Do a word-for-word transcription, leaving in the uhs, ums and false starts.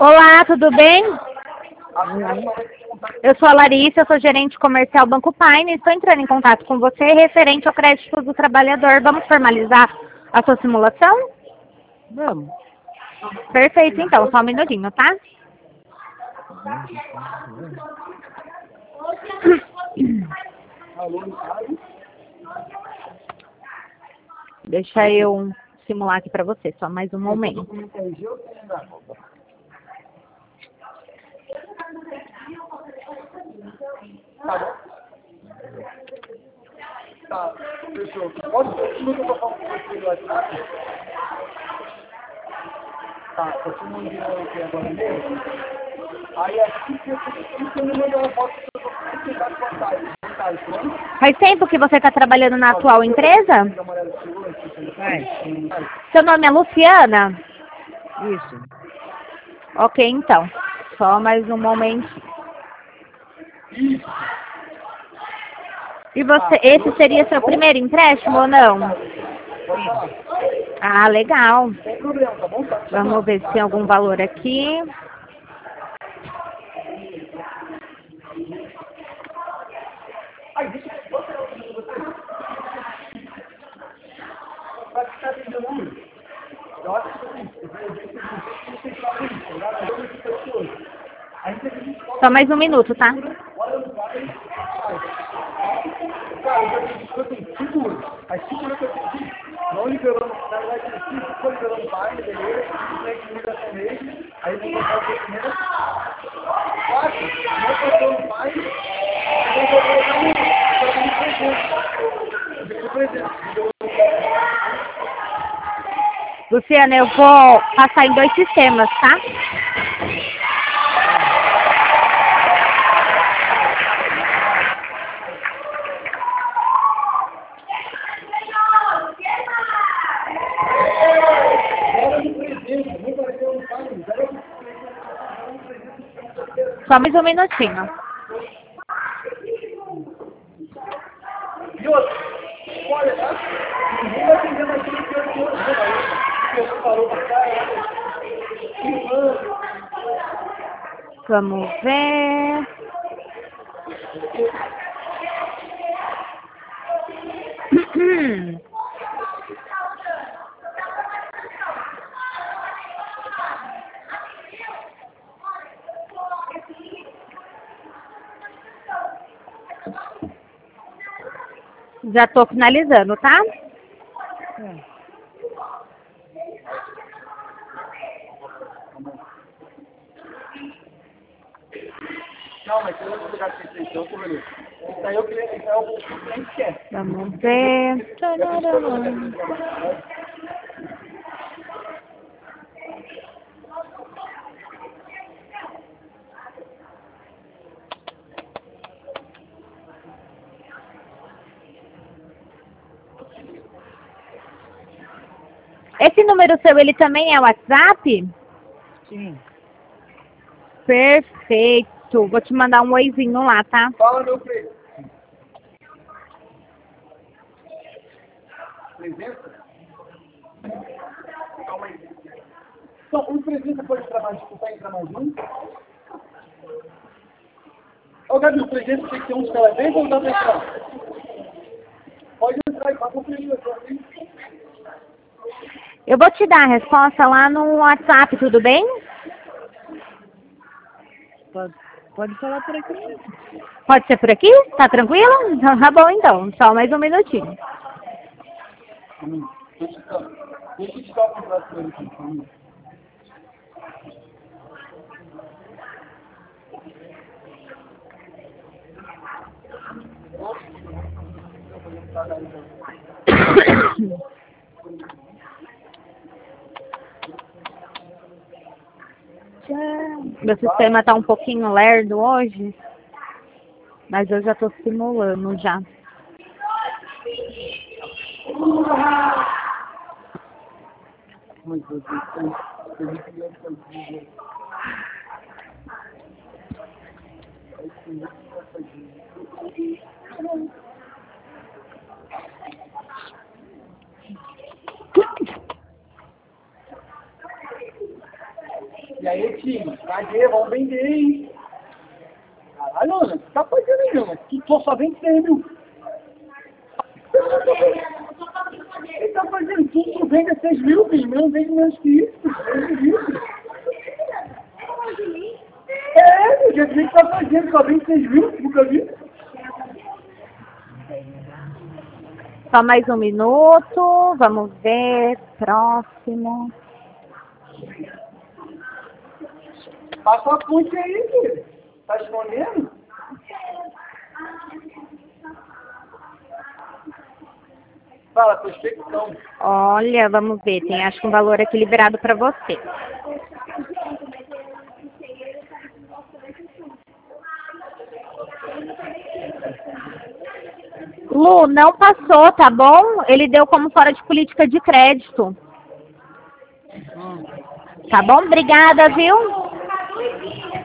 Olá, tudo bem? Eu sou a Larissa, eu sou gerente comercial Banco Paine. Estou entrando em contato com você referente ao crédito do trabalhador. Vamos formalizar a sua simulação? Vamos. Perfeito, então. Só um minutinho, tá? Deixa eu simular aqui para você, só mais um momento. Tá bom? Tá, fechou. Pode continuar que eu tô falando com você no WhatsApp? Tá, eu te mandei aqui agora mesmo. Aí assim que eu me mandei uma foto que eu tô precisando de vantagem. Faz tempo que você está trabalhando na atual empresa? Vai. Seu nome é Luciana? Isso. Ok, então. Só mais um momento. E você, esse seria seu primeiro empréstimo ou não? Ah, legal. Vamos ver se tem algum valor aqui. Só mais um minuto, tá? Aí segura que eu pedi, não liberando, na verdade, se for liberando o pai, beleza, simplesmente liberação mesmo, aí vou botar o documento, quatro, não passou o pai, aí eu vou botar um presente, Luciana, eu vou passar em dois sistemas, tá? Só mais um minutinho. E outra, olha, tá? Ninguém vai atender mais aquilo que eu estou porque você falou pra cá, Vamos ver. Já estou finalizando, tá? É. Não, mas se eu não pegar essa extensão, como ele? Isso aí é o que ele é o que o cliente quer. Vamos ver. Esse número seu, ele também é WhatsApp? Sim. Perfeito. Vou te mandar um oizinho lá, tá? Fala, meu preço. trezentos? Calma aí. Então, os trezentos pode entrar mais, consegue entrar mais um? Ô, Gabi, os trezentos tem que ter um de cada vez ou dá pra entrar? Pode entrar e passa o preço. Eu vou te dar a resposta lá no WhatsApp, tudo bem? Pode, pode falar por aqui. Pode ser por aqui? Tá tranquilo? Então, tá bom, então. Só mais um minutinho. Hum, deixa eu te dar, deixa eu te dar o contrato com ele aqui. Hum. Meu sistema tá um pouquinho lerdo hoje, mas eu já tô simulando já. E aí, time, cadê? Vamos vender, hein? Caralho, Ana, o que tá fazendo aí, Ana? Tu só, só vende cem mil. Ele tá fazendo tudo, tu vende seis mil, filho. Não vende menos que isso. Vende isso. É, o jeito que tá fazendo, só vende seis mil, nunca vi. Só mais um minuto, vamos ver, próximo. Passa a ponte aí, filho. Tá escondendo? Fala, prospecção. Olha, vamos ver, tem acho que um valor equilibrado para você. Lu, não passou, tá bom? Ele deu como fora de política de crédito. Tá bom? Obrigada, viu?